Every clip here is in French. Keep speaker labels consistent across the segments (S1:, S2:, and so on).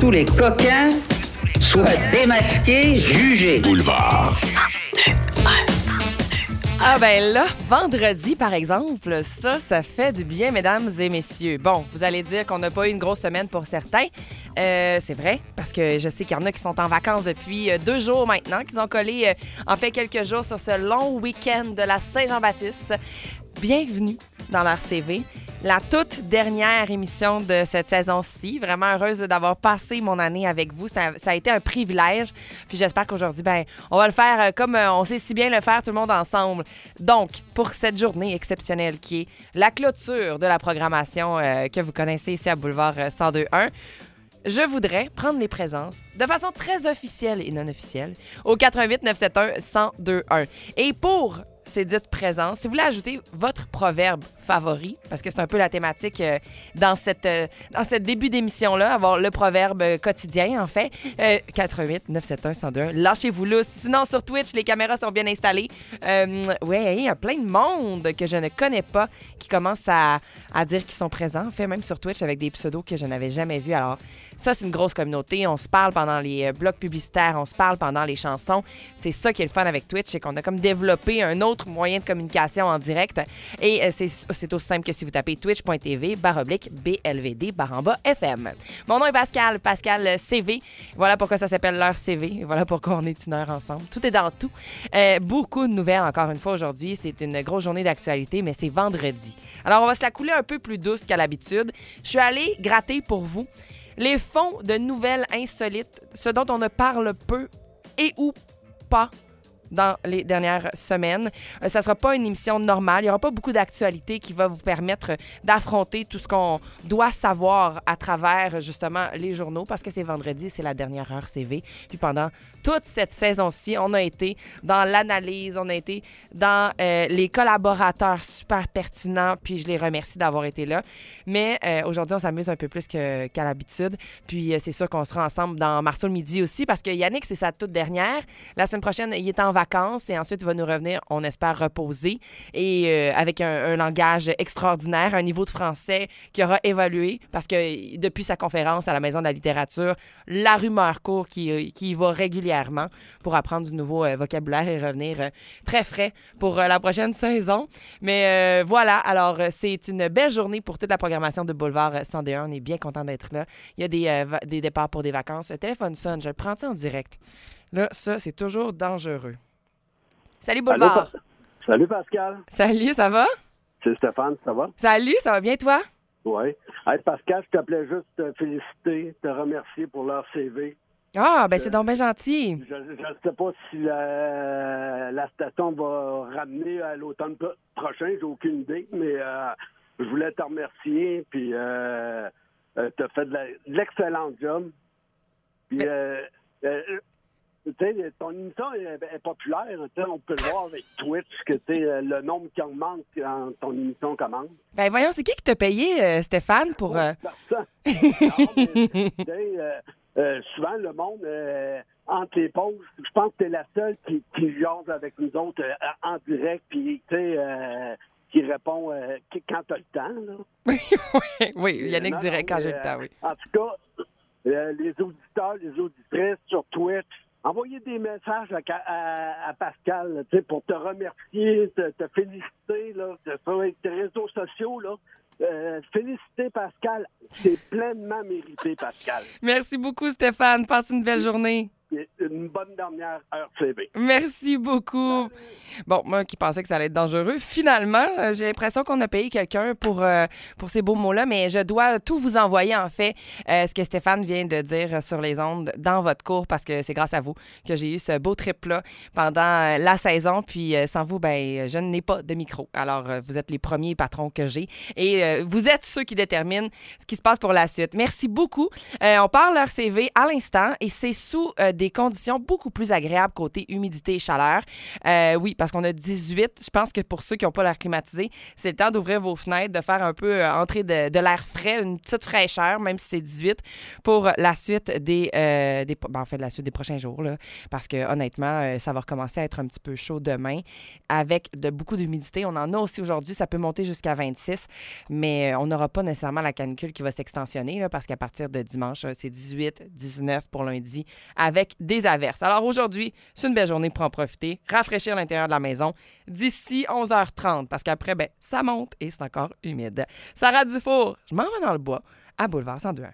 S1: tous les coquins soient démasqués, jugés.
S2: Boulevard.
S3: Ah ben là, vendredi, par exemple, ça fait du bien, mesdames et messieurs. Bon, vous allez dire qu'on n'a pas eu une grosse semaine pour certains. C'est vrai, parce que je sais qu'il y en a qui sont en vacances depuis 2 jours maintenant, qu'ils ont collé, en fait, quelques jours sur ce long week-end de la Saint-Jean-Baptiste. Bienvenue dans leur CV. La toute dernière émission de cette saison-ci. Vraiment heureuse d'avoir passé mon année avec vous. Ça a été un privilège. Puis j'espère qu'aujourd'hui, on va le faire comme on sait si bien le faire tout le monde ensemble. Donc, pour cette journée exceptionnelle qui est la clôture de la programmation que vous connaissez ici à Boulevard 102.1, je voudrais prendre les présences de façon très officielle et non officielle au 88 971 1021. Et pour ces dites présences, si vous voulez ajouter votre proverbe favori, parce que c'est un peu la thématique dans cette début d'émission-là, avoir le proverbe quotidien, en fait, 88 971 1021. Lâchez-vous là. Sinon, sur Twitch, les caméras sont bien installées. Ouais, il y a plein de monde que je ne connais pas qui commence à dire qu'ils sont présents. En fait, même sur Twitch, avec des pseudos que je n'avais jamais vus. Alors, ça, c'est une grosse communauté. On se parle pendant les blocs publicitaires, on se parle pendant les chansons. C'est ça qui est le fun avec Twitch, c'est qu'on a comme développé un autre moyen de communication en direct. Et c'est aussi simple que si vous tapez twitch.tv/BLVD/FM. Mon nom est Pascal CV. Voilà pourquoi ça s'appelle l'heure CV. Et voilà pourquoi on est une heure ensemble. Tout est dans tout. Beaucoup de nouvelles, encore une fois, aujourd'hui. C'est une grosse journée d'actualité, mais c'est vendredi. Alors, on va se la couler un peu plus douce qu'à l'habitude. Je suis allée gratter pour vous les fonds de nouvelles insolites, ce dont on ne parle peu et ou pas dans les dernières semaines. Ça ne sera pas une émission normale. Il n'y aura pas beaucoup d'actualités qui va vous permettre d'affronter tout ce qu'on doit savoir à travers, justement, les journaux, parce que c'est vendredi, c'est la dernière heure CV. Puis pendant toute cette saison-ci, on a été dans l'analyse, on a été dans les collaborateurs super pertinents, puis je les remercie d'avoir été là. Mais aujourd'hui, on s'amuse un peu plus qu'à l'habitude. Puis c'est sûr qu'on sera ensemble dans Marceau le midi aussi, parce que Yannick, c'est sa toute dernière. La semaine prochaine, il est en vacances et ensuite il va nous revenir, on espère, reposer et avec un langage extraordinaire, un niveau de français qui aura évolué parce que depuis sa conférence à la Maison de la littérature, la rumeur court qui y va régulièrement pour apprendre du nouveau vocabulaire et revenir très frais pour la prochaine saison. Mais voilà, alors c'est une belle journée pour toute la programmation de Boulevard 101. On est bien content d'être là. Il y a des départs pour des vacances. Le téléphone sonne, je le prends-tu en direct? Là, ça, c'est toujours dangereux. Salut Boulevard.
S4: Salut Pascal.
S3: Salut, ça va?
S4: C'est Stéphane, ça va?
S3: Salut, ça va bien toi?
S4: Oui. Hey, Pascal, je t'appelais juste te féliciter, te remercier pour leur CV.
S3: Ah, ben c'est donc bien gentil.
S4: Je ne sais pas si la station va ramener à l'automne prochain, j'ai aucune idée, mais je voulais te remercier, puis tu as fait de l'excellent job. Puis, ton émission est populaire. On peut le voir avec Twitch, que le nombre qui augmente quand ton émission commence.
S3: Ben voyons, c'est qui t'a payé, Stéphane, pour...
S4: Personne. Souvent, le monde, entre les pauses, je pense que t'es la seule qui jase avec nous autres en direct, puis qui répond quand t'as le temps. Là.
S3: oui, Yannick dirait quand j'ai le temps, oui.
S4: En tout cas, les auditeurs, les auditrices sur Twitch, envoyez des messages à Pascal pour te remercier, te féliciter là, sur les réseaux sociaux. Là. Féliciter Pascal, c'est pleinement mérité, Pascal.
S3: Merci beaucoup, Stéphane. Passe une belle journée.
S4: Une bonne dernière heure TV.
S3: Merci beaucoup. Bon, moi qui pensais que ça allait être dangereux, finalement, j'ai l'impression qu'on a payé quelqu'un pour ces beaux mots-là, mais je dois tout vous envoyer, en fait, ce que Stéphane vient de dire sur les ondes dans votre cours, parce que c'est grâce à vous que j'ai eu ce beau trip-là pendant la saison, puis sans vous, ben je n'ai pas de micro. Alors, vous êtes les premiers patrons que j'ai, et vous êtes ceux qui déterminent ce qui se passe pour la suite. Merci beaucoup. On parle leur CV à l'instant, et c'est sous des conditions beaucoup plus agréables côté humidité et chaleur. Oui, parce qu'on a 18. Je pense que pour ceux qui n'ont pas l'air climatisé, c'est le temps d'ouvrir vos fenêtres, de faire un peu entrer de l'air frais, une petite fraîcheur, même si c'est 18, pour la suite la suite des prochains jours. Là, parce que honnêtement, ça va recommencer à être un petit peu chaud demain avec beaucoup d'humidité. On en a aussi aujourd'hui. Ça peut monter jusqu'à 26, mais on n'aura pas nécessairement la canicule qui va s'extensionner là, parce qu'à partir de dimanche, c'est 18, 19 pour lundi avec des averses. Alors aujourd'hui, c'est une belle journée pour en profiter, rafraîchir l'intérieur de la maison d'ici 11h30 parce qu'après, ça monte et c'est encore humide. Sarah Dufour, je m'en vais dans le bois à Boulevard 102.1.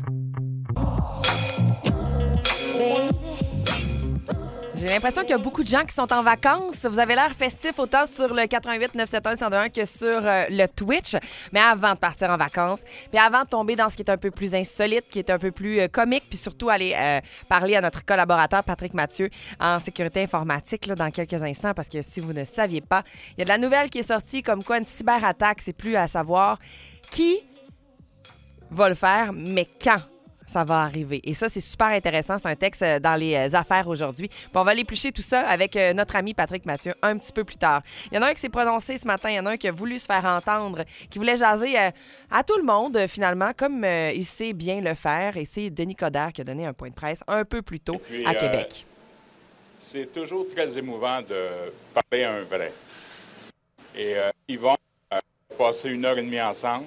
S3: J'ai l'impression qu'il y a beaucoup de gens qui sont en vacances. Vous avez l'air festif autant sur le 88 971 101 que sur le Twitch. Mais avant de partir en vacances, puis avant de tomber dans ce qui est un peu plus insolite, qui est un peu plus comique, puis surtout aller parler à notre collaborateur Patrick Mathieu en sécurité informatique là, dans quelques instants, parce que si vous ne saviez pas, il y a de la nouvelle qui est sortie comme quoi une cyberattaque, c'est plus à savoir qui va le faire, mais quand ça va arriver. Et ça, c'est super intéressant. C'est un texte dans les affaires aujourd'hui. Puis on va l'éplucher tout ça avec notre ami Patrick Mathieu un petit peu plus tard. Il y en a un qui s'est prononcé ce matin. Il y en a un qui a voulu se faire entendre, qui voulait jaser à tout le monde, finalement, comme il sait bien le faire. Et c'est Denis Coderre qui a donné un point de presse un peu plus tôt à Québec.
S2: C'est toujours très émouvant de parler à un vrai. Et ils vont passer 1h30 ensemble.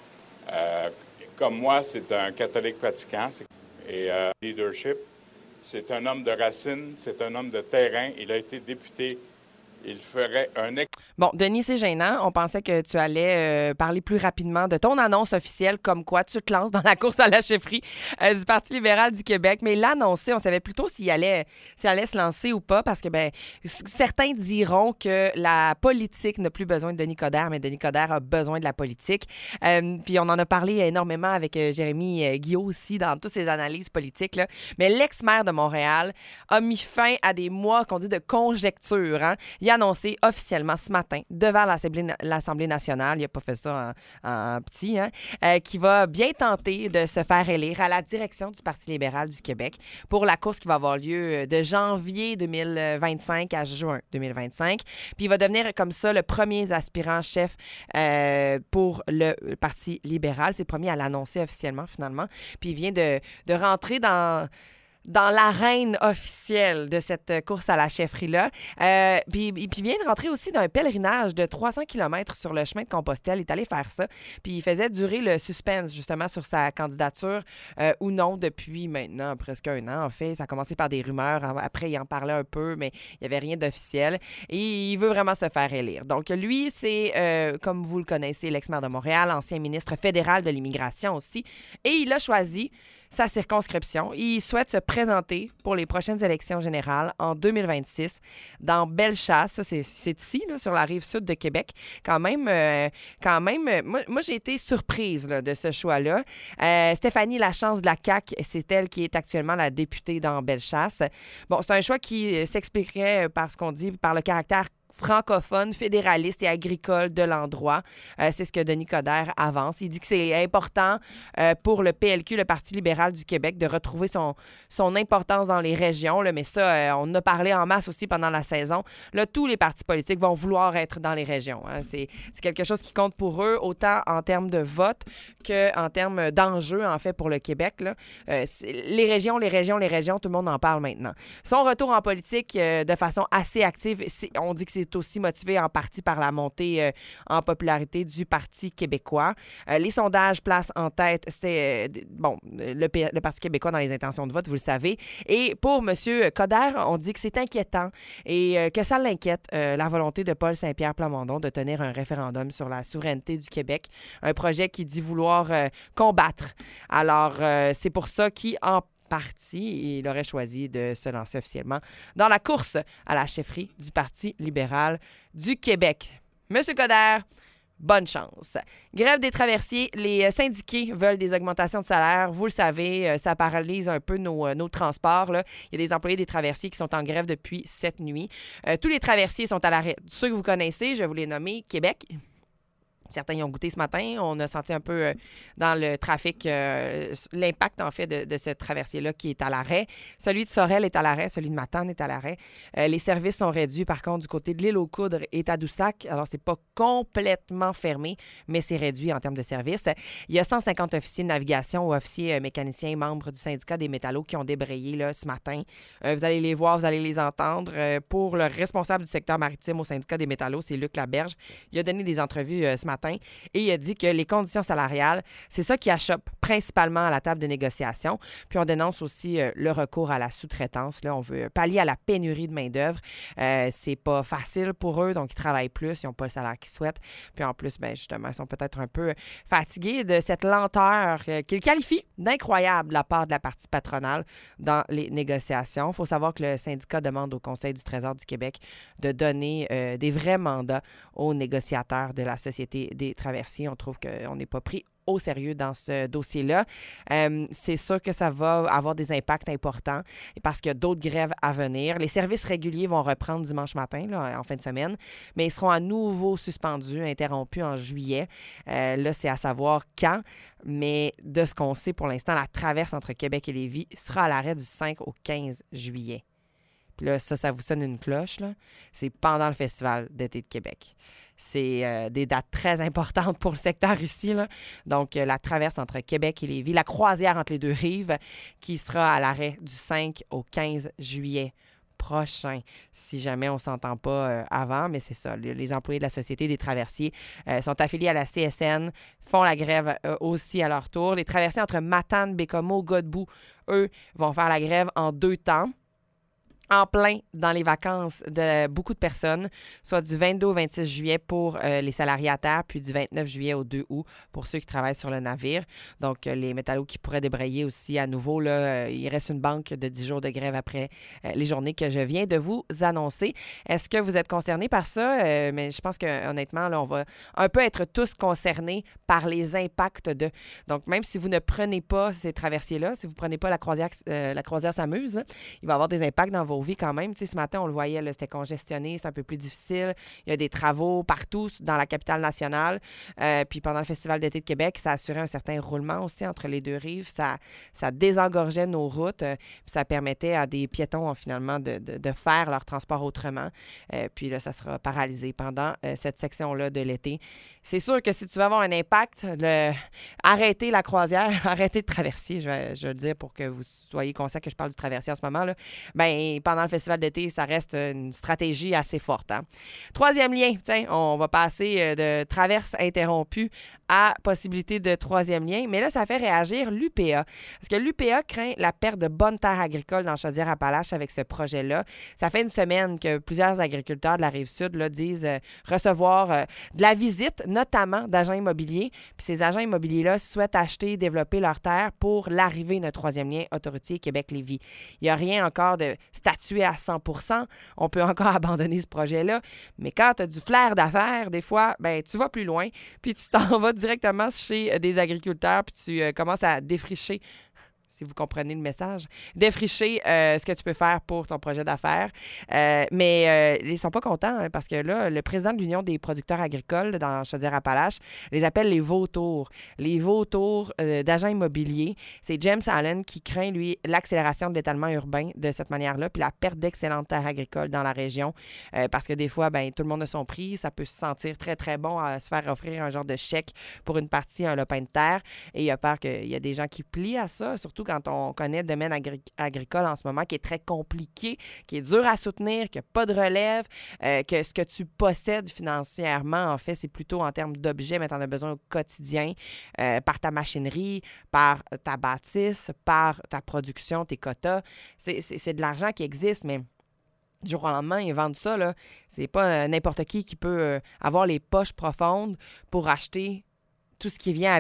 S2: Comme moi, c'est un catholique pratiquant. Et leadership, c'est un homme de racines, c'est un homme de terrain. Il a été député. Il ferait un...
S3: Bon, Denis, c'est gênant. On pensait que tu allais parler plus rapidement de ton annonce officielle, comme quoi tu te lances dans la course à la chefferie du Parti libéral du Québec. Mais l'annoncer, on savait plutôt s'il allait se lancer ou pas, parce que certains diront que la politique n'a plus besoin de Denis Coderre, mais Denis Coderre a besoin de la politique. Puis on en a parlé énormément avec Jérémy Guillaume aussi dans toutes ses analyses politiques. Là. Mais l'ex-maire de Montréal a mis fin à des mois qu'on dit de conjecture. Hein? Il a annoncé officiellement ce matin devant l'Assemblée nationale, il n'a pas fait ça en petit, hein, qui va bien tenter de se faire élire à la direction du Parti libéral du Québec pour la course qui va avoir lieu de janvier 2025 à juin 2025. Puis il va devenir comme ça le premier aspirant chef pour le Parti libéral. C'est le premier à l'annoncer officiellement, finalement. Puis il vient de rentrer dans l'arène officielle de cette course à la chefferie-là. Puis il vient de rentrer aussi d'un pèlerinage de 300 km sur le chemin de Compostelle. Il est allé faire ça. Puis il faisait durer le suspense, justement, sur sa candidature ou non depuis maintenant presque un an, en fait. Ça a commencé par des rumeurs. Après, il en parlait un peu, mais il n'y avait rien d'officiel. Et il veut vraiment se faire élire. Donc, lui, c'est, comme vous le connaissez, l'ex-maire de Montréal, ancien ministre fédéral de l'immigration aussi. Et il a choisi sa circonscription. Il souhaite se présenter pour les prochaines élections générales en 2026 dans Bellechasse. Ça, c'est ici, là, sur la rive sud de Québec. Quand même, moi j'ai été surprise là, de ce choix-là. Stéphanie Lachance de la CAQ, c'est elle qui est actuellement la députée dans Bellechasse. Bon, c'est un choix qui s'expliquerait par ce qu'on dit, par le caractère francophone, fédéraliste et agricole de l'endroit. C'est ce que Denis Coderre avance. Il dit que c'est important pour le PLQ, le Parti libéral du Québec, de retrouver son importance dans les régions. Là, mais ça, on en a parlé en masse aussi pendant la saison. Là, tous les partis politiques vont vouloir être dans les régions. Hein. C'est quelque chose qui compte pour eux, autant en termes de vote qu'en termes d'enjeux, en fait, pour le Québec. Là. Les régions, tout le monde en parle maintenant. Son retour en politique de façon assez active, on dit que c'est aussi motivé en partie par la montée en popularité du Parti québécois. Les sondages placent en tête le Parti québécois dans les intentions de vote, vous le savez. Et pour M. Coderre, on dit que c'est inquiétant et que ça l'inquiète, la volonté de Paul Saint-Pierre Plamondon de tenir un référendum sur la souveraineté du Québec, un projet qui dit vouloir combattre. Alors, c'est pour ça qu'en parti, il aurait choisi de se lancer officiellement dans la course à la chefferie du Parti libéral du Québec. Monsieur Coderre, bonne chance. Grève des traversiers. Les syndiqués veulent des augmentations de salaire. Vous le savez, ça paralyse un peu nos transports. Là. Il y a des employés des traversiers qui sont en grève depuis cette nuit. Tous les traversiers sont à l'arrêt. Ceux que vous connaissez, je vais vous les nommer. Québec, Certains y ont goûté ce matin. On a senti un peu dans le trafic l'impact, en fait, de ce traversier-là qui est à l'arrêt. Celui de Sorel est à l'arrêt, celui de Matane est à l'arrêt. Les services sont réduits, par contre, du côté de l'île aux Coudres et Tadoussac. Alors, c'est pas complètement fermé, mais c'est réduit en termes de services. Il y a 150 officiers de navigation ou officiers mécaniciens membres du syndicat des métallos qui ont débrayé là, ce matin. Vous allez les voir, vous allez les entendre. Pour le responsable du secteur maritime au syndicat des métallos, c'est Luc Laberge. Il a donné des entrevues ce matin et il a dit que les conditions salariales, c'est ça qui achoppe principalement à la table de négociation. Puis on dénonce aussi le recours à la sous-traitance. Là, on veut pallier à la pénurie de main-d'œuvre. C'est pas facile pour eux, donc ils travaillent plus, ils n'ont pas le salaire qu'ils souhaitent. Puis en plus, ben justement, ils sont peut-être un peu fatigués de cette lenteur qu'ils qualifient d'incroyable de la part de la partie patronale dans les négociations. Il faut savoir que le syndicat demande au Conseil du Trésor du Québec de donner des vrais mandats aux négociateurs de la Société des traversiers. On trouve qu'on n'est pas pris au sérieux dans ce dossier-là. C'est sûr que ça va avoir des impacts importants parce qu'il y a d'autres grèves à venir. Les services réguliers vont reprendre dimanche matin, là, en fin de semaine, mais ils seront à nouveau suspendus, interrompus en juillet. Là, c'est à savoir quand, mais de ce qu'on sait pour l'instant, la traverse entre Québec et Lévis sera à l'arrêt du 5 au 15 juillet. Puis là, ça vous sonne une cloche, là. C'est pendant le Festival d'été de Québec. C'est des dates très importantes pour le secteur ici, là. Donc, la traverse entre Québec et Lévis, la croisière entre les deux rives, qui sera à l'arrêt du 5 au 15 juillet prochain, si jamais on ne s'entend pas avant. Mais c'est ça, les employés de la Société des traversiers sont affiliés à la CSN, font la grève aussi à leur tour. Les traversiers entre Matane, Bécomo, Godbout, eux, vont faire la grève en 2 temps. En plein dans les vacances de beaucoup de personnes, soit du 22 au 26 juillet pour les salariés à terre, puis du 29 juillet au 2 août pour ceux qui travaillent sur le navire. Donc, les métallos qui pourraient débrayer aussi à nouveau, là, il reste une banque de 10 jours de grève après les journées que je viens de vous annoncer. Est-ce que vous êtes concernés par ça? Mais je pense que honnêtement, là, on va un peu être tous concernés par les impacts de... Donc, même si vous ne prenez pas ces traversiers-là, si vous ne prenez pas la croisière s'amuse, là, il va y avoir des impacts dans vos vies quand même. Tu sais, ce matin, on le voyait, là, c'était congestionné, c'est un peu plus difficile. Il y a des travaux partout dans la capitale nationale. Puis pendant le Festival d'été de Québec, ça assurait un certain roulement aussi entre les deux rives. Ça désengorgeait nos routes. Puis ça permettait à des piétons, finalement, de faire leur transport autrement. Puis là, ça sera paralysé pendant cette section-là de l'été. C'est sûr que si tu veux avoir un impact, arrêtez la croisière, arrêtez de traversier, je vais le dire pour que vous soyez conscient que je parle du traversier en ce moment, là. Bien, pendant le festival d'été, ça reste une stratégie assez forte. Hein? 3e lien, tiens, on va passer de traverse interrompue à possibilité de 3e lien, mais là, ça fait réagir l'UPA. Parce que l'UPA craint la perte de bonnes terres agricoles dans Chaudière-Appalaches avec ce projet-là. Ça fait une semaine que plusieurs agriculteurs de la Rive-Sud là, disent recevoir de la visite, notamment d'agents immobiliers. Puis ces agents immobiliers-là souhaitent acheter et développer leurs terres pour l'arrivée d'un 3e lien autoroutier Québec-Lévis. Il n'y a rien encore de statué à 100%. On peut encore abandonner ce projet-là. Mais quand tu as du flair d'affaires, des fois, ben tu vas plus loin, puis tu t'en vas directement chez des agriculteurs, puis tu commences à défricher, si vous comprenez le message, défricher ce que tu peux faire pour ton projet d'affaires. Mais ils ne sont pas contents hein, parce que là, le président de l'Union des producteurs agricoles dans Chaudière-Appalaches les appelle les vautours. Les vautours d'agents immobiliers. C'est James Allen qui craint, lui, l'accélération de l'étalement urbain de cette manière-là, puis la perte d'excellentes terres agricoles dans la région. Parce que des fois, ben, tout le monde a son prix. Ça peut se sentir très, très bon à se faire offrir un genre de chèque pour une partie, un lopin de terre. Et il a peur qu'il y a des gens qui plient à ça, surtout quand on connaît le domaine agricole en ce moment, qui est très compliqué, qui est dur à soutenir, qui n'a pas de relève, que ce que tu possèdes financièrement, en fait, c'est plutôt en termes d'objets, mais tu en as besoin au quotidien, par ta machinerie, par ta bâtisse, par ta production, tes quotas. C'est de l'argent qui existe, mais du jour au lendemain, ils vendent ça, là. C'est pas n'importe qui peut avoir les poches profondes pour acheter tout ce qui vient avec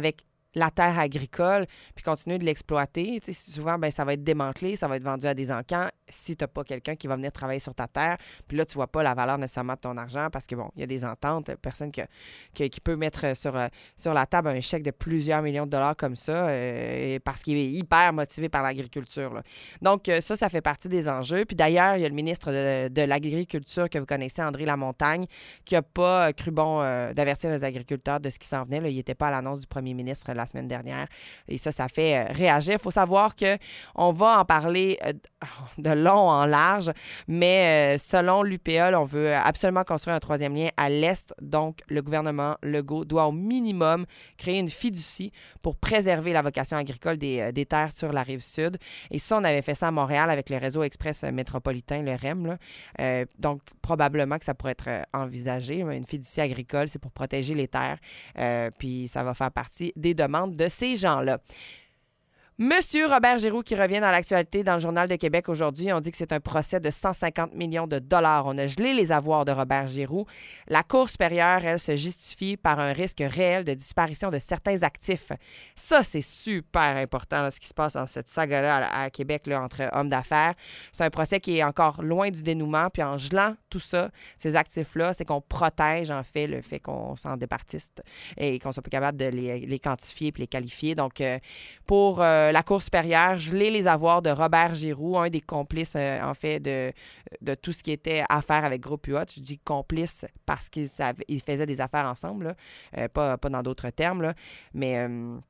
S3: la terre agricole puis continuer de l'exploiter. Tu sais, souvent, ça va être démantelé, ça va être vendu à des encans si tu n'as pas quelqu'un qui va venir travailler sur ta terre. Puis là, tu ne vois pas la valeur nécessairement de ton argent parce que, bon, il y a des ententes, personne qui peut mettre sur la table un chèque de plusieurs millions de dollars comme ça parce qu'il est hyper motivé par l'agriculture, là. Donc, ça fait partie des enjeux. Puis d'ailleurs, il y a le ministre de l'Agriculture que vous connaissez, André Lamontagne, qui n'a pas cru bon d'avertir les agriculteurs de ce qui s'en venait. Là. Il n'était pas à l'annonce du premier ministre la semaine dernière. Et ça fait réagir. Il faut savoir qu'on va en parler de long en large, mais selon l'UPA, on veut absolument construire un troisième lien à l'Est. Donc, le gouvernement Legault doit au minimum créer une fiducie pour préserver la vocation agricole des terres sur la rive sud. Et ça, on avait fait ça à Montréal avec le réseau express métropolitain, le REM. Là. Donc, probablement que ça pourrait être envisagé. Une fiducie agricole, c'est pour protéger les terres. Puis, ça va faire partie des demandes de ces gens-là. Monsieur Robert Giroux qui revient dans l'actualité dans le Journal de Québec aujourd'hui. On dit que c'est un procès de 150 millions de dollars. On a gelé les avoirs de Robert Giroux. La Cour supérieure, elle, se justifie par un risque réel de disparition de certains actifs. Ça, c'est super important, là, ce qui se passe dans cette saga-là à Québec là, entre hommes d'affaires. C'est un procès qui est encore loin du dénouement. Puis en gelant tout ça, ces actifs-là, c'est qu'on protège en fait le fait qu'on s'en départisse et qu'on soit pas capable de les quantifier puis les qualifier. Donc, pour la Cour supérieure, geler les avoirs de Robert Giroux, un des complices, en fait, de tout ce qui était affaires avec Groupe UOT. Je dis complice parce qu'ils faisaient des affaires ensemble, là. Pas dans d'autres termes, là. Mais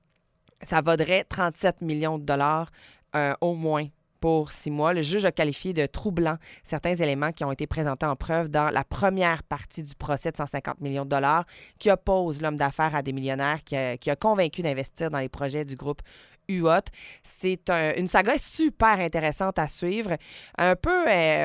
S3: ça vaudrait 37 millions de dollars au moins pour 6 mois. Le juge a qualifié de troublant certains éléments qui ont été présentés en preuve dans la première partie du procès de 150 millions de dollars qui oppose l'homme d'affaires à des millionnaires qui a convaincu d'investir dans les projets du groupe UOT. C'est une saga super intéressante à suivre. Un peu,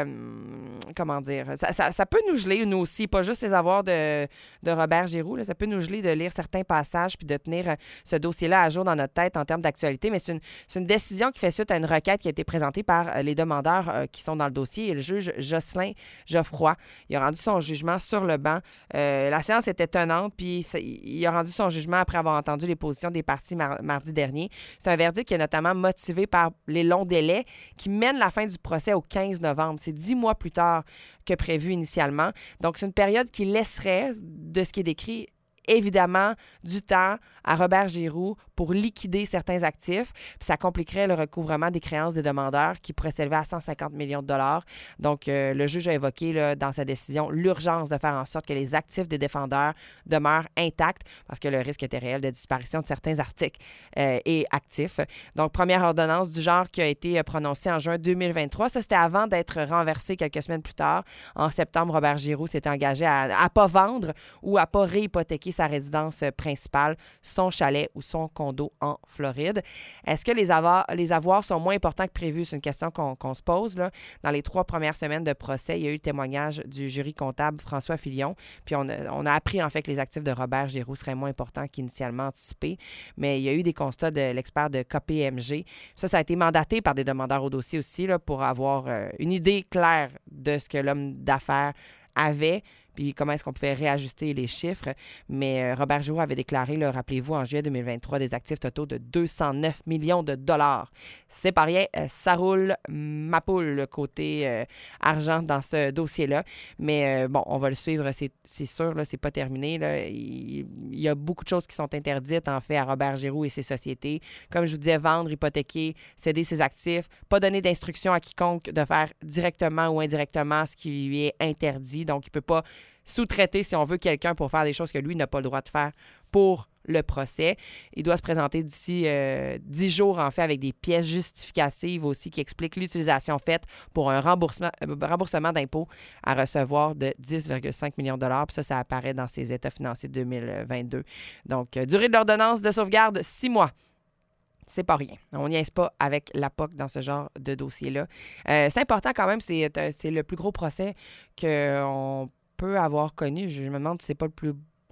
S3: comment dire, ça peut nous geler, nous aussi, pas juste les avoirs de Robert Giroux. Là, ça peut nous geler de lire certains passages puis de tenir ce dossier-là à jour dans notre tête en termes d'actualité. Mais c'est une décision qui fait suite à une requête qui a été présentée par les demandeurs qui sont dans le dossier. Et le juge Jocelyn Geoffroy, il a rendu son jugement sur le banc. La séance était tenante, puis il a rendu son jugement après avoir entendu les positions des parties mardi dernier. C'est un verdict qui est notamment motivé par les longs délais qui mènent la fin du procès au 15 novembre. C'est 10 mois plus tard que prévu initialement. Donc, c'est une période qui laisserait, de ce qui est décrit, évidemment, du temps à Robert Giroux pour liquider certains actifs. Puis ça compliquerait le recouvrement des créances des demandeurs qui pourrait s'élever à 150 millions de dollars. Donc, le juge a évoqué là, dans sa décision l'urgence de faire en sorte que les actifs des défendeurs demeurent intacts parce que le risque était réel de disparition de certains articles et actifs. Donc, première ordonnance du genre qui a été prononcée en juin 2023. Ça, c'était avant d'être renversé quelques semaines plus tard. En septembre, Robert Giroux s'était engagé à ne pas vendre ou à ne pas réhypothéquer sa résidence principale, son chalet ou son condo en Floride. Est-ce que les avoirs sont moins importants que prévu? C'est une question qu'on se pose. Là. Dans les 3 premières semaines de procès, il y a eu le témoignage du jury comptable François Filion. Puis on a appris en fait que les actifs de Robert Giroux seraient moins importants qu'initialement anticipé. Mais il y a eu des constats de l'expert de KPMG. Ça a été mandaté par des demandeurs au dossier aussi là, pour avoir une idée claire de ce que l'homme d'affaires avait. Puis comment est-ce qu'on pouvait réajuster les chiffres. Mais Robert Giroux avait déclaré, là, rappelez-vous, en juillet 2023, des actifs totaux de 209 millions de dollars. C'est pas rien, ça roule ma poule côté argent dans ce dossier-là. Mais bon, on va le suivre, c'est sûr, là, c'est pas terminé. Là. Il y a beaucoup de choses qui sont interdites, en fait, à Robert Giroux et ses sociétés. Comme je vous disais, vendre, hypothéquer, céder ses actifs, pas donner d'instruction à quiconque de faire directement ou indirectement ce qui lui est interdit. Donc, il peut pas sous-traiter, si on veut, quelqu'un pour faire des choses que lui n'a pas le droit de faire pour le procès. Il doit se présenter d'ici 10 jours, en fait, avec des pièces justificatives aussi qui expliquent l'utilisation faite pour un remboursement d'impôts à recevoir de 10,5 millions de dollars. Puis ça apparaît dans ses états financiers de 2022. Donc, durée de l'ordonnance de sauvegarde, 6 mois. C'est pas rien. On n'y est pas avec la POC dans ce genre de dossier-là. C'est important quand même, c'est le plus gros procès qu'on peut avoir connu. Je me demande si c'est pas le plus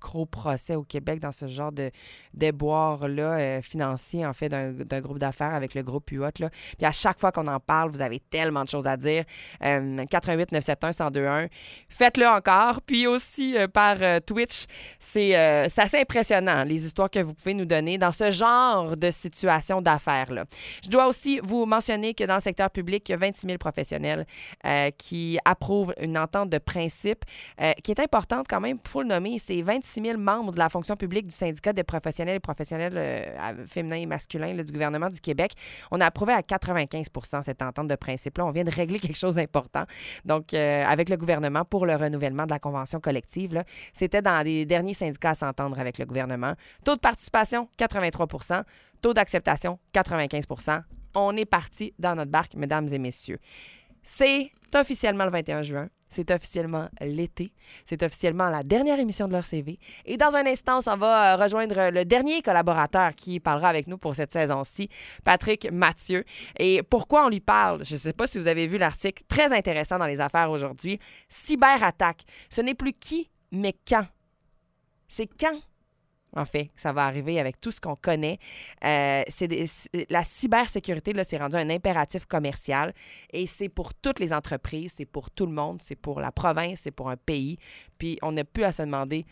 S3: gros procès au Québec dans ce genre de déboires-là financiers, en fait, d'un groupe d'affaires avec le groupe UOT. Là. Puis à chaque fois qu'on en parle, vous avez tellement de choses à dire. 88 971 1021. Faites-le encore. Puis aussi par Twitch, c'est assez impressionnant, les histoires que vous pouvez nous donner dans ce genre de situation d'affaires-là. Je dois aussi vous mentionner que dans le secteur public, il y a 26 000 professionnels qui approuvent une entente de principe qui est importante quand même, il faut le nommer. C'est 26 000 membres de la fonction publique du syndicat des professionnels et professionnels féminins et masculins là, du gouvernement du Québec. On a approuvé à 95 % cette entente de principe-là. On vient de régler quelque chose d'important. Donc, avec le gouvernement pour le renouvellement de la convention collective, là, c'était dans les derniers syndicats à s'entendre avec le gouvernement. Taux de participation, 83 %. Taux d'acceptation, 95 %. On est parti dans notre barque, mesdames et messieurs. C'est officiellement le 21 juin. C'est officiellement l'été. C'est officiellement la dernière émission de leur CV. Et dans un instant, on va rejoindre le dernier collaborateur qui parlera avec nous pour cette saison-ci, Patrick Mathieu. Et pourquoi on lui parle? Je ne sais pas si vous avez vu l'article très intéressant dans les affaires aujourd'hui. Cyberattaque. Ce n'est plus qui, mais quand. C'est quand? En fait, ça va arriver avec tout ce qu'on connaît. La cybersécurité, là, c'est rendu un impératif commercial et c'est pour toutes les entreprises, c'est pour tout le monde, c'est pour la province, c'est pour un pays. Puis on n'a plus à se demander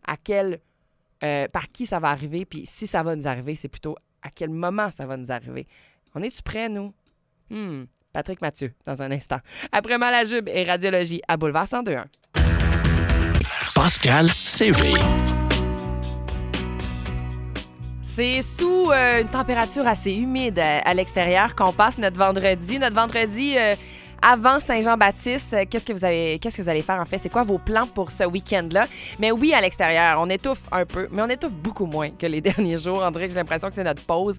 S3: par qui ça va arriver, puis si ça va nous arriver, c'est plutôt à quel moment ça va nous arriver. On est-tu prêts, nous? Patrick Mathieu, dans un instant. Après Malajube et Radiologie à Boulevard 102.1.
S5: Pascal CV.
S3: C'est sous une température assez humide à l'extérieur qu'on passe notre vendredi. Notre vendredi avant Saint-Jean-Baptiste. Qu'est-ce que vous allez faire en fait? C'est quoi vos plans pour ce week-end-là? Mais oui, à l'extérieur, on étouffe un peu, mais on étouffe beaucoup moins que les derniers jours. On dirait que j'ai l'impression que c'est notre pause.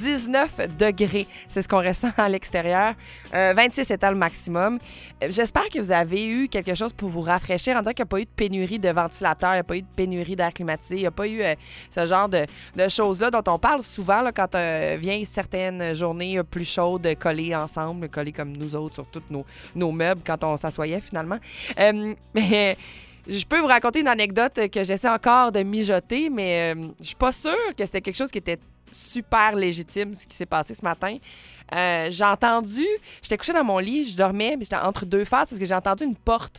S3: 19 degrés, c'est ce qu'on ressent à l'extérieur. 26 étant le maximum. J'espère que vous avez eu quelque chose pour vous rafraîchir. On dirait qu'il n'y a pas eu de pénurie de ventilateurs, il n'y a pas eu de pénurie d'air climatisé, il n'y a pas eu ce genre de choses-là dont on parle souvent là, quand vient certaines journées plus chaudes collées ensemble, collées comme nous autres sur toutes nos meubles quand on s'assoyait finalement. Mais je peux vous raconter une anecdote que j'essaie encore de mijoter, mais je suis pas sûre que c'était quelque chose qui était super légitime, ce qui s'est passé ce matin. J'ai entendu... J'étais couchée dans mon lit, je dormais, mais j'étais entre deux faces parce que j'ai entendu une porte.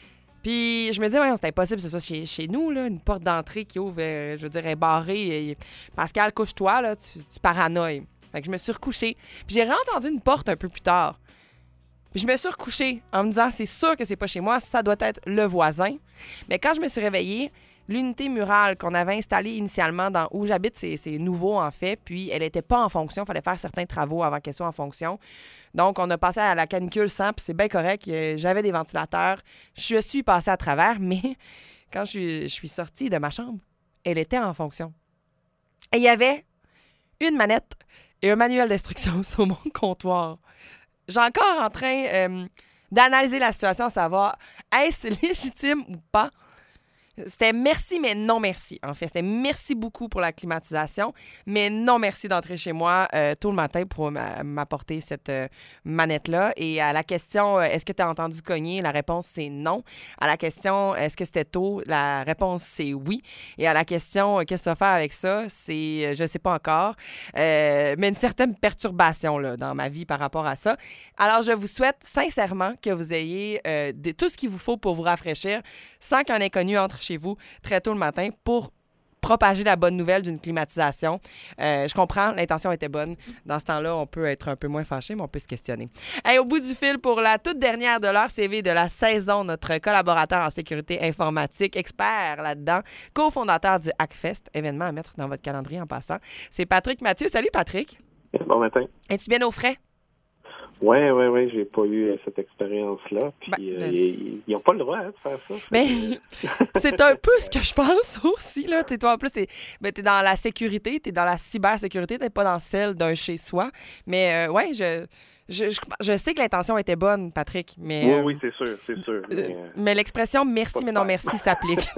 S3: Puis je me disais, c'est impossible, c'est ça chez nous, là, une porte d'entrée qui ouvre, je veux dire, est barrée. Pascal, couche-toi, là, tu paranoïes. Fait que je me suis recouchée. Puis j'ai réentendu une porte un peu plus tard. Puis je me suis recouchée en me disant, c'est sûr que c'est pas chez moi, ça doit être le voisin. Mais quand je me suis réveillée, l'unité murale qu'on avait installée initialement dans où j'habite, c'est nouveau en fait, puis elle n'était pas en fonction, il fallait faire certains travaux avant qu'elle soit en fonction. Donc, on a passé à la canicule sans, puis c'est bien correct, j'avais des ventilateurs, je suis passée à travers, mais quand je suis sortie de ma chambre, elle était en fonction. Et il y avait une manette et un manuel d'instruction sur mon comptoir. J'ai encore en train d'analyser la situation, à savoir, est-ce légitime ou pas? C'était merci, mais non merci. En fait, c'était merci beaucoup pour la climatisation, mais non merci d'entrer chez moi tôt le matin pour m'apporter cette manette-là. Et à la question, est-ce que tu as entendu cogner? La réponse, c'est non. À la question, est-ce que c'était tôt? La réponse, c'est oui. Et à la question, qu'est-ce que tu vas faire avec ça? C'est, je sais pas encore, mais une certaine perturbation là, dans ma vie par rapport à ça. Alors, je vous souhaite sincèrement que vous ayez tout ce qu'il vous faut pour vous rafraîchir sans qu'un inconnu entre chez vous très tôt le matin pour propager la bonne nouvelle d'une climatisation. Je comprends, l'intention était bonne. Dans ce temps-là, on peut être un peu moins fâché, mais on peut se questionner. Au bout du fil, pour la toute dernière de leur CV de la saison, notre collaborateur en sécurité informatique, expert là-dedans, cofondateur du Hackfest, événement à mettre dans votre calendrier en passant, c'est Patrick Mathieu. Salut Patrick!
S6: Bon matin.
S3: Es-tu bien au frais?
S6: Oui, j'ai pas eu cette expérience-là. Puis ils n'ont pas le droit de faire ça.
S3: Mais c'est un peu ce que je pense aussi. Là. Toi, en plus, t'es dans la sécurité, t'es dans la cybersécurité, t'es pas dans celle d'un chez-soi. Mais je sais que l'intention était bonne, Patrick. Mais,
S6: oui, c'est sûr.
S3: Mais l'expression merci, mais non merci s'applique.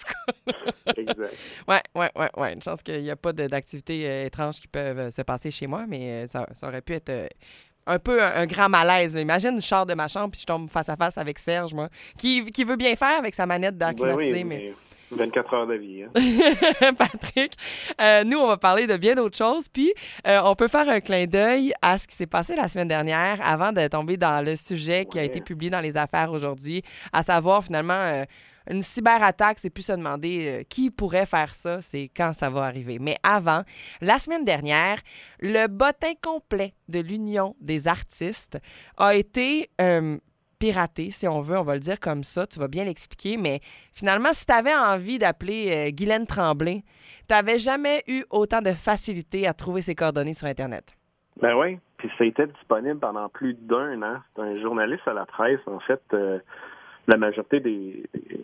S6: Exact.
S3: Ouais. Une chance qu'il n'y a pas d'activités étranges qui peuvent se passer chez moi, mais ça aurait pu être... un peu un grand malaise. Là. Imagine, je sors de ma chambre puis je tombe face à face avec Serge, moi, qui veut bien faire avec sa manette d'air climatisé, mais
S6: 24 heures de vie. Hein?
S3: Patrick, nous, on va parler de bien d'autres choses. Puis, on peut faire un clin d'œil à ce qui s'est passé la semaine dernière avant de tomber dans le sujet qui a été publié dans les affaires aujourd'hui, à savoir, finalement, une cyberattaque, c'est plus se demander qui pourrait faire ça, c'est quand ça va arriver. Mais avant, la semaine dernière, le bottin complet de l'Union des artistes a été piraté, si on veut, on va le dire comme ça. Tu vas bien l'expliquer, mais finalement, si tu avais envie d'appeler Guylaine Tremblay, tu n'avais jamais eu autant de facilité à trouver ses coordonnées sur Internet.
S6: Ben oui, puis ça a été disponible pendant plus d'1 an. C'est un journaliste à la presse, en fait. La majorité des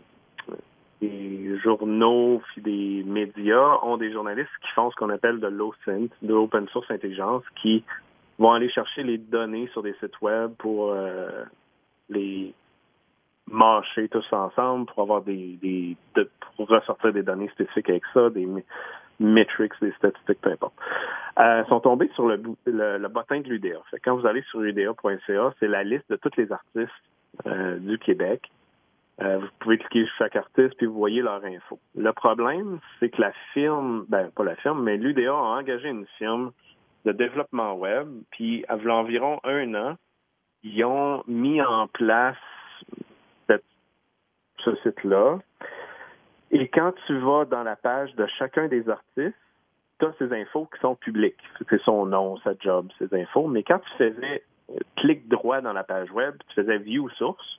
S6: journaux puis des médias ont des journalistes qui font ce qu'on appelle de l'OSINT, de l'Open Source Intelligence, qui vont aller chercher les données sur des sites web pour les mâcher tous ensemble, pour avoir pour ressortir des données spécifiques avec ça, des metrics, des statistiques, peu importe. Sont tombés sur le bottin de l'UDA. Fait que quand vous allez sur uda.ca, c'est la liste de tous les artistes du Québec. Vous pouvez cliquer sur chaque artiste puis vous voyez leur info. Le problème, c'est que la firme, pas la firme, mais l'UDA a engagé une firme de développement web, puis à environ 1 an, ils ont mis en place ce site-là. Et quand tu vas dans la page de chacun des artistes, tu as ces infos qui sont publiques. C'est son nom, sa job, ses infos. Mais quand tu faisais clic droit dans la page web, tu faisais View Source,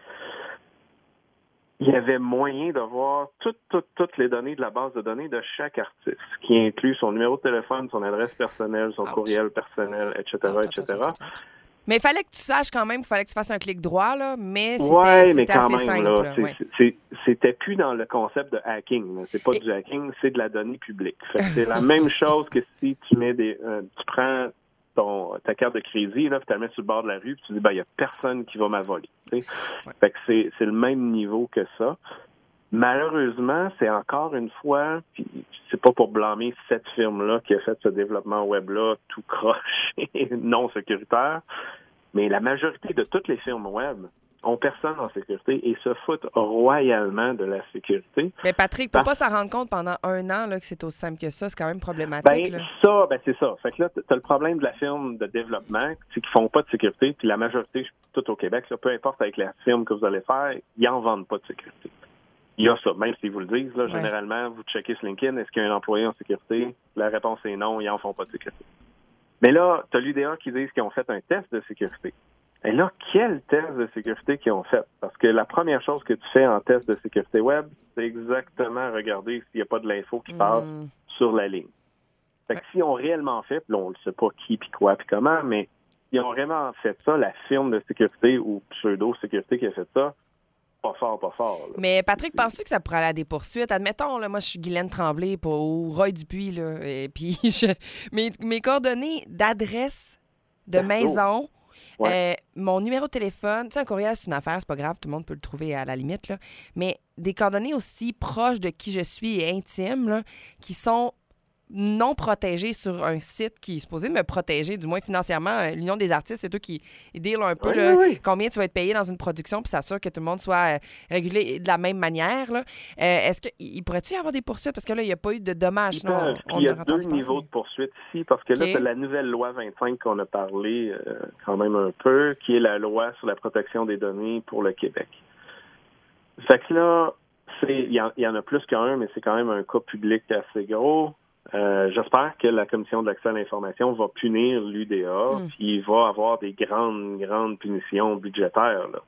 S6: il y avait moyen de voir toutes les données de la base de données de chaque artiste, qui inclut son numéro de téléphone, son adresse personnelle, son courriel personnel, etc., etc.
S3: Mais il fallait que tu saches quand même, il fallait que tu fasses un clic droit, là, mais c'était assez simple. Là,
S6: c'était plus dans le concept de hacking. Là. C'est pas du hacking, c'est de la donnée publique. Fait que c'est la même chose que si tu mets tu prends ta carte de crédit, là, puis tu la mets sur le bord de la rue, puis tu dis, il n'y a personne qui va m'avoler. Ouais. Fait que c'est le même niveau que ça. Malheureusement, c'est encore une fois, puis c'est pas pour blâmer cette firme-là qui a fait ce développement web-là tout croche et non sécuritaire, mais la majorité de toutes les firmes web ont personne en sécurité et se foutent royalement de la sécurité.
S3: Mais Patrick, pour pas s'en rendre compte pendant 1 an là, que c'est aussi simple que ça, c'est quand même problématique.
S6: C'est ça. Fait que là, t'as le problème de la firme de développement, c'est qu'ils font pas de sécurité, puis la majorité, tout au Québec, là, peu importe avec la firme que vous allez faire, ils en vendent pas de sécurité. Il y a ça, même s'ils vous le disent, là, généralement, vous checkez sur LinkedIn, est-ce qu'il y a un employé en sécurité? La réponse est non, ils en font pas de sécurité. Mais là, t'as l'UDA qui disent qu'ils ont fait un test de sécurité. Et là, quel test de sécurité qu'ils ont fait? Parce que la première chose que tu fais en test de sécurité web, c'est exactement regarder s'il n'y a pas de l'info qui passe sur la ligne. Fait que s'ils ont réellement fait, là, on ne sait pas qui, puis quoi, puis comment, mais ils ont vraiment fait ça, la firme de sécurité ou pseudo-sécurité qui a fait ça, pas fort. Là.
S3: Mais Patrick, penses-tu que ça pourrait aller à des poursuites? Admettons, là, moi, je suis Guylaine Tremblay ou Roy Dupuis, là, et puis mes coordonnées d'adresse, de maison... mon numéro de téléphone, tu sais, un courriel, c'est une affaire, c'est pas grave, tout le monde peut le trouver à la limite, là. Mais des coordonnées aussi proches de qui je suis et intimes, là, qui sont non protégées sur un site qui est supposé me protéger, du moins financièrement. L'Union des artistes, c'est eux qui dealent un peu combien tu vas être payé dans une production, puis s'assure que tout le monde soit régulé de la même manière. Là. Est-ce qu'il pourrait-il y avoir des poursuites? Parce que là, il n'y a pas eu de dommages. Non,
S6: il y a 2 niveaux de poursuites ici, parce que là, c'est la nouvelle loi 25 qu'on a parlé quand même un peu, qui est la loi sur la protection des données pour le Québec. Fait que là, il y en a plus qu'un, mais c'est quand même un cas public assez gros. J'espère que la Commission de l'accès à l'information va punir l'UDA, puis il va avoir des grandes punitions budgétaires. Là.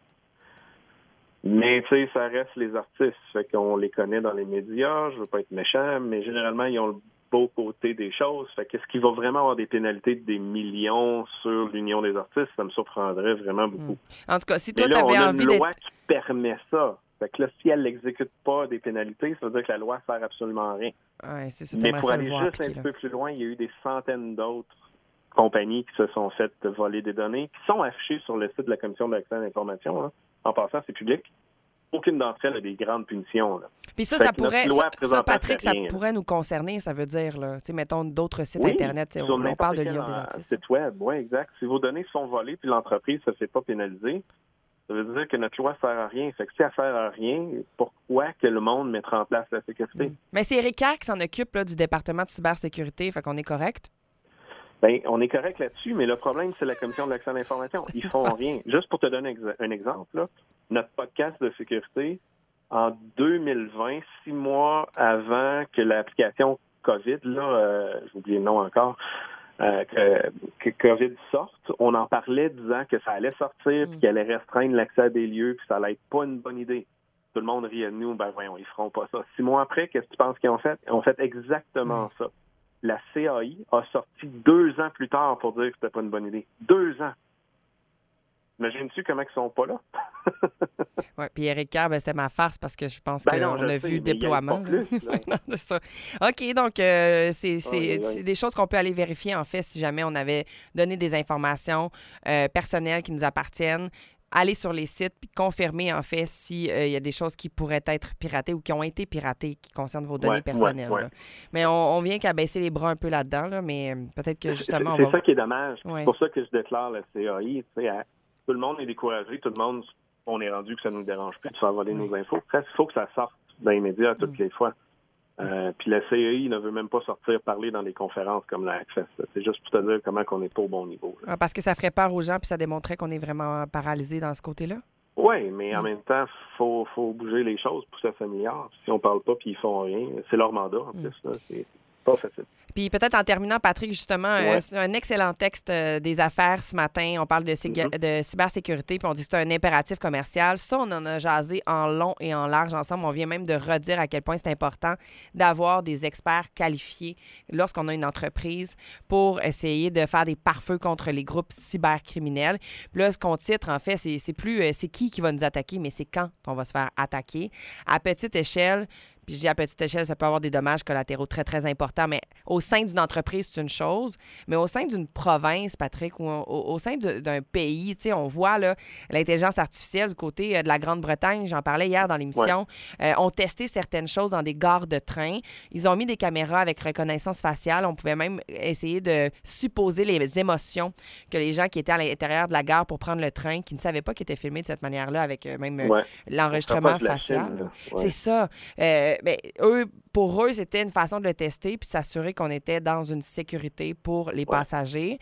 S6: Mais, tu sais, ça reste les artistes. Fait qu'on les connaît dans les médias, je veux pas être méchant, mais généralement, ils ont le beau côté des choses. Fait qu'est-ce qu'il va vraiment avoir des pénalités de des millions sur l'Union des artistes? Ça me surprendrait vraiment beaucoup.
S3: En tout cas, si toi,
S6: tu avais
S3: envie
S6: d'être... une loi qui permet ça. Fait que là, si elle n'exécute pas des pénalités, ça veut dire que la loi sert absolument à rien.
S3: Ouais, c'est ça,
S6: mais pour aller juste un petit peu plus loin, il y a eu des centaines d'autres compagnies qui se sont faites voler des données, qui sont affichées sur le site de la Commission de l'accès à l'information. Hein. En passant, c'est public. Aucune d'entre elles a des grandes punitions. Là.
S3: Puis ça pourrait, Patrick, ça pourrait nous concerner, ça veut dire, là. Tu sais, mettons d'autres sites Internet, on parle de l'Union des artistes.
S6: Site web, oui, exact. Si vos données sont volées puis l'entreprise ne se fait pas pénaliser, Ça veut dire que notre loi sert à rien. Fait que si elle sert à rien, pourquoi que le monde mettra en place la sécurité?
S3: Mais c'est Éric Kerr qui s'en occupe là, du département de cybersécurité, fait qu'on est correct?
S6: Bien, on est correct là-dessus, mais le problème, c'est la Commission de l'accès à l'information. Ils font rien. Juste pour te donner un exemple, là, notre podcast de sécurité, en 2020, 6 mois avant que l'application COVID, là, j'ai oublié le nom encore, que COVID sorte, on en parlait disant que ça allait sortir, puis qu'elle allait restreindre l'accès à des lieux, puis ça allait être pas une bonne idée. Tout le monde riait de nous, ben voyons, ils feront pas ça. 6 mois après, qu'est-ce que tu penses qu'ils ont fait? Ils ont fait exactement ça. La CAI a sorti 2 ans plus tard pour dire que c'était pas une bonne idée. 2 ans. Imagines-tu comment ils sont pas là?
S3: Oui, puis Éric Kerr, c'était ma farce parce que je pense qu'on a vu le déploiement.
S6: Plus,
S3: non, c'est ça. OK, donc c'est des choses qu'on peut aller vérifier, en fait, si jamais on avait donné des informations personnelles qui nous appartiennent. Aller sur les sites puis confirmer, en fait, s'il y a des choses qui pourraient être piratées ou qui ont été piratées qui concernent vos données personnelles.
S6: Ouais.
S3: Là. Mais on vient qu'à baisser les bras un peu là-dedans, là, mais peut-être que justement...
S6: C'est ça qui est dommage.
S3: Ouais.
S6: C'est pour ça que je déclare la CAI. Tout le monde est découragé. Tout le monde, on est rendu que ça ne nous dérange plus de faire voler nos infos. Après, il faut que ça sorte dans les médias toutes les fois. Puis la CAI ne veut même pas sortir parler dans des conférences comme la Hackfest. C'est juste pour te dire comment on n'est pas au bon niveau.
S3: Ah, parce que ça ferait peur aux gens puis ça démontrait qu'on est vraiment paralysé dans ce côté-là?
S6: Oui, mais en même temps, faut bouger les choses pour que ça s'améliore. Si on parle pas puis ils font rien, c'est leur mandat en plus. Là. C'est pas facile. Puis
S3: peut-être en terminant, Patrick, justement, un excellent texte des affaires ce matin. On parle de cybersécurité, puis on dit que c'est un impératif commercial. Ça, on en a jasé en long et en large ensemble. On vient même de redire à quel point c'est important d'avoir des experts qualifiés lorsqu'on a une entreprise pour essayer de faire des pare-feux contre les groupes cybercriminels. Puis là, ce qu'on titre, en fait, c'est plus c'est qui va nous attaquer, mais c'est quand on va se faire attaquer. À petite échelle, puis je dis à petite échelle, ça peut avoir des dommages collatéraux très, très importants, mais au sein d'une entreprise, c'est une chose, mais au sein d'une province, Patrick, ou au sein d'un pays, tu sais, on voit là, l'intelligence artificielle du côté de la Grande-Bretagne, j'en parlais hier dans l'émission, ont testé certaines choses dans des gares de train. Ils ont mis des caméras avec reconnaissance faciale. On pouvait même essayer de supposer les émotions que les gens qui étaient à l'intérieur de la gare pour prendre le train, qui ne savaient pas qu'ils étaient filmés de cette manière-là, avec même l'enregistrement facial. C'est ça. Pour eux, c'était une façon de le tester puis s'assurer qu'on était dans une sécurité pour les passagers.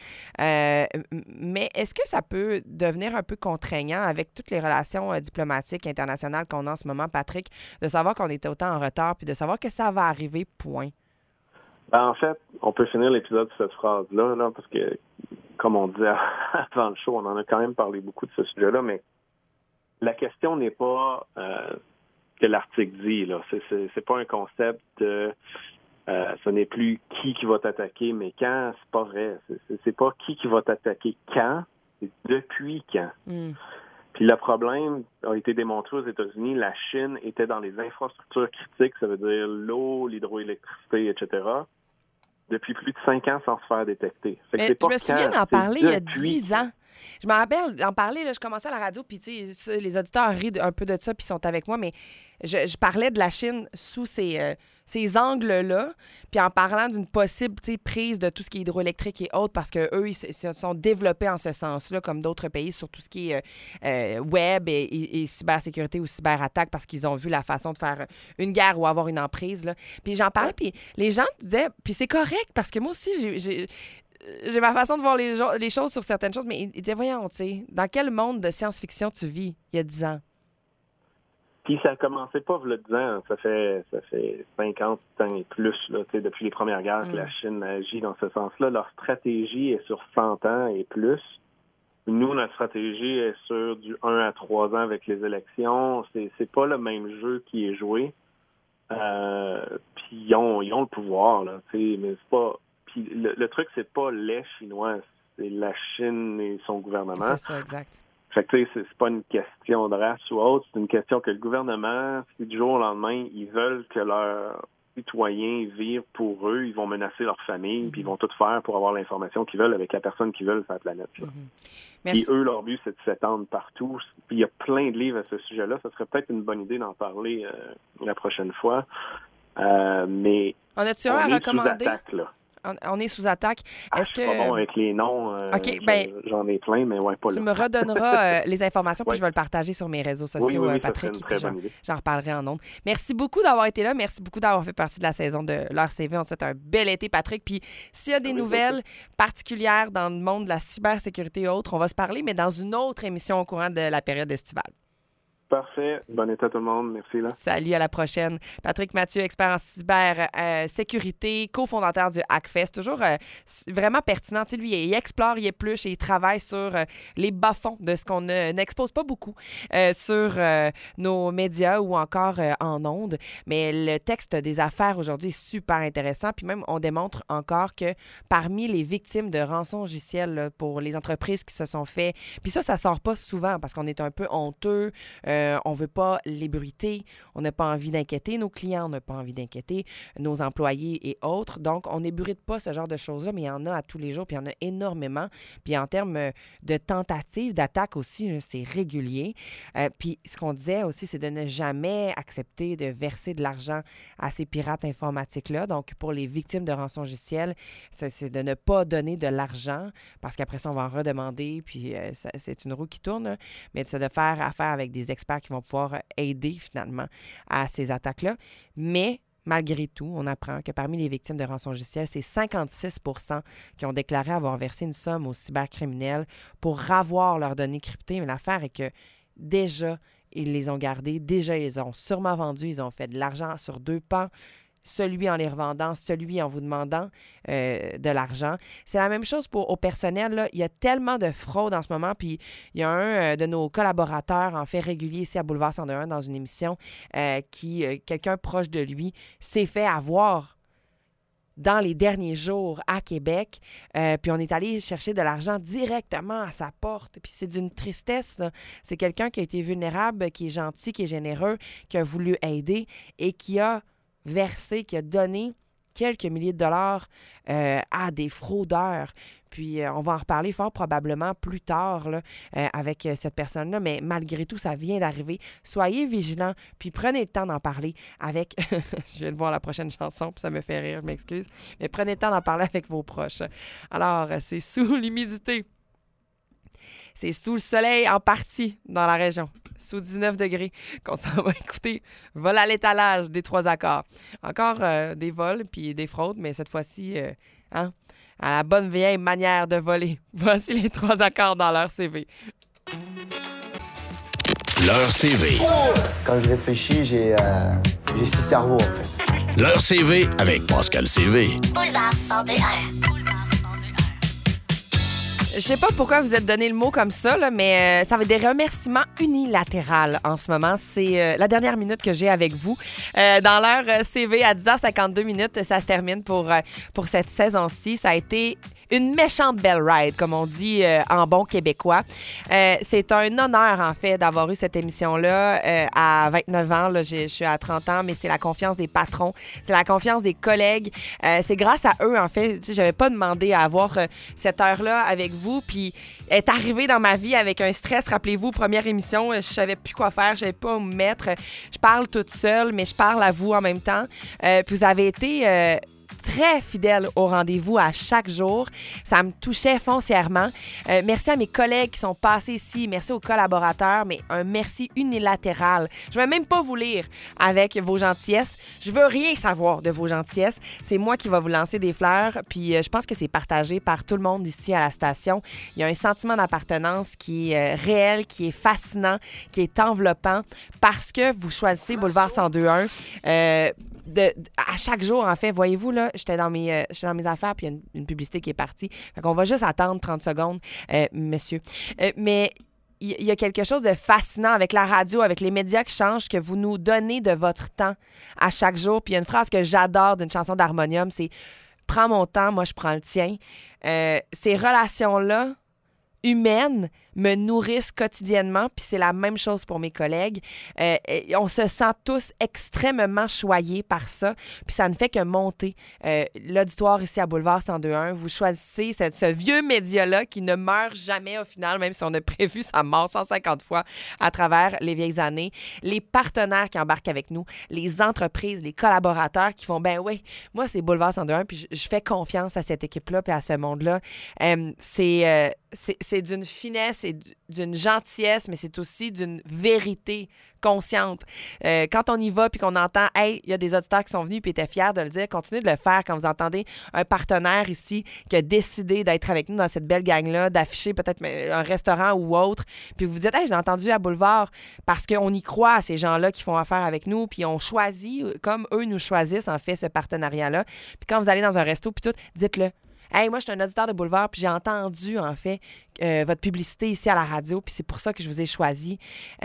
S3: Mais est-ce que ça peut devenir un peu contraignant avec toutes les relations diplomatiques internationales qu'on a en ce moment, Patrick, de savoir qu'on était autant en retard puis de savoir que ça va arriver, point?
S6: En fait, on peut finir l'épisode sur cette phrase-là, là, parce que, comme on disait avant le show, on en a quand même parlé beaucoup de ce sujet-là, mais la question n'est pas... que l'article dit, là. C'est pas un concept de ce n'est plus qui va t'attaquer, mais quand, c'est pas vrai. C'est pas qui va t'attaquer quand, c'est depuis quand. Puis le problème a été démontré aux États-Unis, la Chine était dans les infrastructures critiques, ça veut dire l'eau, l'hydroélectricité, etc., depuis plus de 5 ans sans se faire détecter. Fait que c'est pas
S3: je me souviens d'en parler il y a 10
S6: 10
S3: ans. Je me rappelle d'en parler, là, je commençais à la radio, puis les auditeurs rient un peu de ça, puis sont avec moi, mais je parlais de la Chine sous ces angles-là, puis en parlant d'une possible prise de tout ce qui est hydroélectrique et autres, parce qu'eux, ils se sont développés en ce sens-là, comme d'autres pays, sur tout ce qui est web et cybersécurité ou cyberattaque, parce qu'ils ont vu la façon de faire une guerre ou avoir une emprise. Là. Puis j'en parlais, puis les gens disaient, puis c'est correct, parce que moi aussi, j'ai ma façon de voir les choses sur certaines choses, mais ils disaient, voyons, tu sais, dans quel monde de science-fiction tu vis il y a 10 ans?
S6: Puis ça a commencé pas il y a 10 ans, ça fait 50 ans et plus, là, depuis les premières guerres que la Chine agit dans ce sens-là. Leur stratégie est sur 100 ans et plus. Nous, notre stratégie est sur du 1 à 3 ans avec les élections. C'est pas le même jeu qui est joué. Puis ils ont le pouvoir, là, mais c'est pas... Puis le truc, c'est pas les Chinois, c'est la Chine et son gouvernement.
S3: C'est ça, exact.
S6: Fait que, tu sais, c'est pas une question de race ou autre, c'est une question que le gouvernement, si du jour au lendemain, ils veulent que leurs citoyens vivent pour eux, ils vont menacer leur famille, puis ils vont tout faire pour avoir l'information qu'ils veulent avec la personne qu'ils veulent sur la planète. Puis eux, leur but, c'est de s'étendre partout. Puis il y a plein de livres à ce sujet-là. Ça serait peut-être une bonne idée d'en parler la prochaine fois. Mais
S3: on a-tu un à recommander?
S6: Sous attaque, là.
S3: On est sous attaque. Est-ce
S6: je suis pas bon avec les noms.
S3: OK,
S6: j'en ai plein, mais pas là.
S3: Tu me redonneras les informations, puis je vais le partager sur mes réseaux sociaux,
S6: oui,
S3: Patrick.
S6: Ça serait une très bonne idée.
S3: J'en reparlerai en ondes. Merci beaucoup d'avoir été là. Merci beaucoup d'avoir fait partie de la saison de L'Heure CV. On te souhaite un bel été, Patrick. Puis s'il y a des nouvelles particulières dans le monde de la cybersécurité et autres, on va se parler, mais dans une autre émission au courant de la période estivale.
S6: Parfait. Bon été à tout le monde. Merci. Là.
S3: Salut, à la prochaine. Patrick Mathieu, expert en cybersécurité, cofondateur du Hackfest. Toujours vraiment pertinent. Tu sais, lui, il explore, il épluche et il travaille sur les bas-fonds de ce qu'on n'expose pas beaucoup sur nos médias ou encore en ondes. Mais le texte des affaires aujourd'hui est super intéressant. Puis même, on démontre encore que parmi les victimes de rançongiciel là, pour les entreprises qui se sont fait... Puis ça sort pas souvent parce qu'on est un peu honteux. On ne veut pas l'ébruiter, on n'a pas envie d'inquiéter nos clients, on n'a pas envie d'inquiéter nos employés et autres. Donc, on n'ébruite pas ce genre de choses-là, mais il y en a à tous les jours, puis il y en a énormément. Puis en termes de tentatives d'attaque aussi, là, c'est régulier. Puis ce qu'on disait aussi, c'est de ne jamais accepter de verser de l'argent à ces pirates informatiques-là. Donc, pour les victimes de rançongiciel, c'est de ne pas donner de l'argent, parce qu'après ça, on va en redemander, puis c'est une roue qui tourne, mais c'est de faire affaire avec des experts qui vont pouvoir aider finalement à ces attaques-là. Mais malgré tout, on apprend que parmi les victimes de rançongiciel, c'est 56 % qui ont déclaré avoir versé une somme aux cybercriminels pour avoir leurs données cryptées. Mais l'affaire est que déjà, ils les ont gardées, déjà, ils les ont sûrement vendues, ils ont fait de l'argent sur deux pans. Celui en les revendant, celui en vous demandant de l'argent. C'est la même chose au personnel. Là. Il y a tellement de fraude en ce moment. Puis il y a un de nos collaborateurs, en fait régulier ici à Boulevard 101, dans une émission, quelqu'un proche de lui s'est fait avoir dans les derniers jours à Québec. Puis on est allé chercher de l'argent directement à sa porte. Puis c'est d'une tristesse. Là. C'est quelqu'un qui a été vulnérable, qui est gentil, qui est généreux, qui a voulu aider et qui a versé, qui a donné quelques milliers de dollars à des fraudeurs. Puis on va en reparler fort probablement plus tard là, avec cette personne-là, mais malgré tout, ça vient d'arriver. Soyez vigilants, puis prenez le temps d'en parler avec... je viens de voir la prochaine chanson, puis ça me fait rire, je m'excuse. Mais prenez le temps d'en parler avec vos proches. Alors, c'est sous l'humidité. C'est sous le soleil en partie dans la région, sous 19 degrés, qu'on s'en va écouter Vol à l'étalage des 3 accords. Encore des vols puis des fraudes, mais cette fois-ci, à la bonne vieille manière de voler. Voici les 3 accords dans L'Heure CV.
S5: L'Heure CV.
S7: Quand je réfléchis, j'ai 6 cerveaux, en fait.
S5: L'Heure CV avec Pascal CV.
S8: Boulevard 102.1.
S3: Je sais pas pourquoi vous êtes donné le mot comme ça, là, mais ça va être des remerciements unilatéraux en ce moment. C'est la dernière minute que j'ai avec vous. Dans L'Heure CV, à 10h52 minutes, ça se termine pour cette saison-ci. Ça a été une méchante belle ride, comme on dit en bon québécois. C'est un honneur, en fait, d'avoir eu cette émission-là à 29 ans. Là, je suis à 30 ans, mais c'est la confiance des patrons, c'est la confiance des collègues. C'est grâce à eux, en fait. Je n'avais pas demandé à avoir cette heure-là avec vous, puis est arrivée dans ma vie avec un stress. Rappelez-vous, première émission, je savais plus quoi faire, je savais pas où me mettre. Je parle toute seule, mais je parle à vous en même temps. Puis vous avez été... très fidèle au rendez-vous à chaque jour. Ça me touchait foncièrement. Merci à mes collègues qui sont passés ici. Merci aux collaborateurs, mais un merci unilatéral. Je ne vais même pas vous lire avec vos gentillesses. Je veux rien savoir de vos gentillesses. C'est moi qui vais vous lancer des fleurs, puis je pense que c'est partagé par tout le monde ici à la station. Il y a un sentiment d'appartenance qui est réel, qui est fascinant, qui est enveloppant, parce que vous choisissez Boulevard 102.1. À chaque jour, en fait, voyez-vous, là, j'étais dans mes affaires, puis il y a une publicité qui est partie. Fait qu'on va juste attendre 30 secondes, monsieur. Mais il y a quelque chose de fascinant avec la radio, avec les médias qui changent, que vous nous donnez de votre temps à chaque jour. Puis il y a une phrase que j'adore d'une chanson d'Harmonium, c'est « Prends mon temps, moi je prends le tien ». Ces relations-là, humaines, me nourrissent quotidiennement, puis c'est la même chose pour mes collègues. On se sent tous extrêmement choyés par ça, puis ça ne fait que monter. L'auditoire ici à Boulevard 102.1, vous choisissez ce vieux média-là qui ne meurt jamais au final, même si on a prévu sa mort 150 fois à travers les vieilles années. Les partenaires qui embarquent avec nous, les entreprises, les collaborateurs qui font, ben oui, moi c'est Boulevard 102.1, puis je fais confiance à cette équipe-là puis à ce monde-là. C'est d'une finesse et d'une gentillesse, mais c'est aussi d'une vérité consciente. Quand on y va puis qu'on entend « Hey, il y a des auditeurs qui sont venus puis étaient fiers de le dire », continuez de le faire quand vous entendez un partenaire ici qui a décidé d'être avec nous dans cette belle gang-là, d'afficher peut-être un restaurant ou autre, puis vous vous dites « Hey, je l'ai entendu à Boulevard », parce qu'on y croit à ces gens-là qui font affaire avec nous, puis on choisit, comme eux nous choisissent, en fait, ce partenariat-là. Puis quand vous allez dans un resto, puis tout, dites-le. Hey, moi, je suis un auditeur de Boulevard, puis j'ai entendu, en fait, votre publicité ici à la radio, puis c'est pour ça que je vous ai choisi.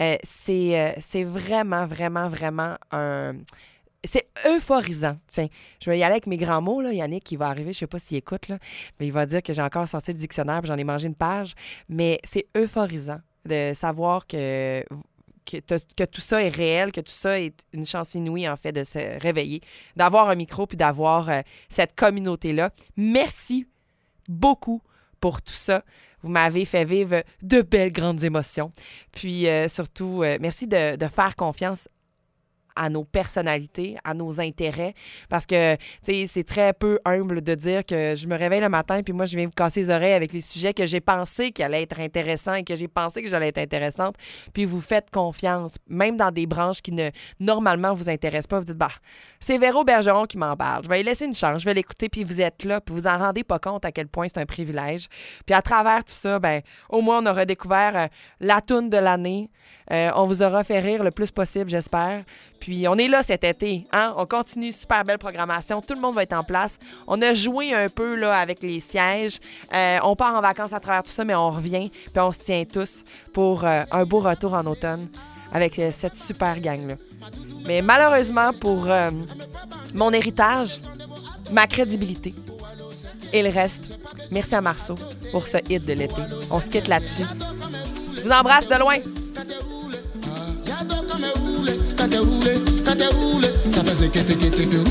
S3: C'est vraiment, vraiment, vraiment un... C'est euphorisant. Tiens, je vais y aller avec mes grands mots, là. Yannick, qui va arriver, je sais pas s'il écoute, là, mais il va dire que j'ai encore sorti le dictionnaire, puis j'en ai mangé une page. Mais c'est euphorisant de savoir que tout ça est réel, que tout ça est une chance inouïe, en fait, de se réveiller, d'avoir un micro puis d'avoir cette communauté-là. Merci beaucoup pour tout ça. Vous m'avez fait vivre de belles grandes émotions. Puis surtout, merci de faire confiance à nos personnalités, à nos intérêts, parce que, tu sais, c'est très peu humble de dire que je me réveille le matin puis moi, je viens me casser les oreilles avec les sujets que j'ai pensé qu'ils allaient être intéressants et que j'ai pensé que j'allais être intéressante, puis vous faites confiance, même dans des branches qui ne, normalement, vous intéressent pas. Vous dites, bah, c'est Véro Bergeron qui m'en parle. Je vais lui laisser une chance, je vais l'écouter, puis vous êtes là, puis vous en rendez pas compte à quel point c'est un privilège. Puis à travers tout ça, ben, au moins, on aura découvert la toune de l'année. On vous aura fait rire le plus possible, j'espère. Puis on est là cet été, hein? On continue, super belle programmation. Tout le monde va être en place. On a joué un peu là avec les sièges. On part en vacances à travers tout ça, mais on revient. Puis on se tient tous pour un beau retour en automne avec cette super gang-là. Mais malheureusement, pour mon héritage, ma crédibilité et le reste, merci à Marceau pour ce hit de l'été. On se quitte là-dessus. Je vous embrasse de loin. Quand t'es roulé, ça faisait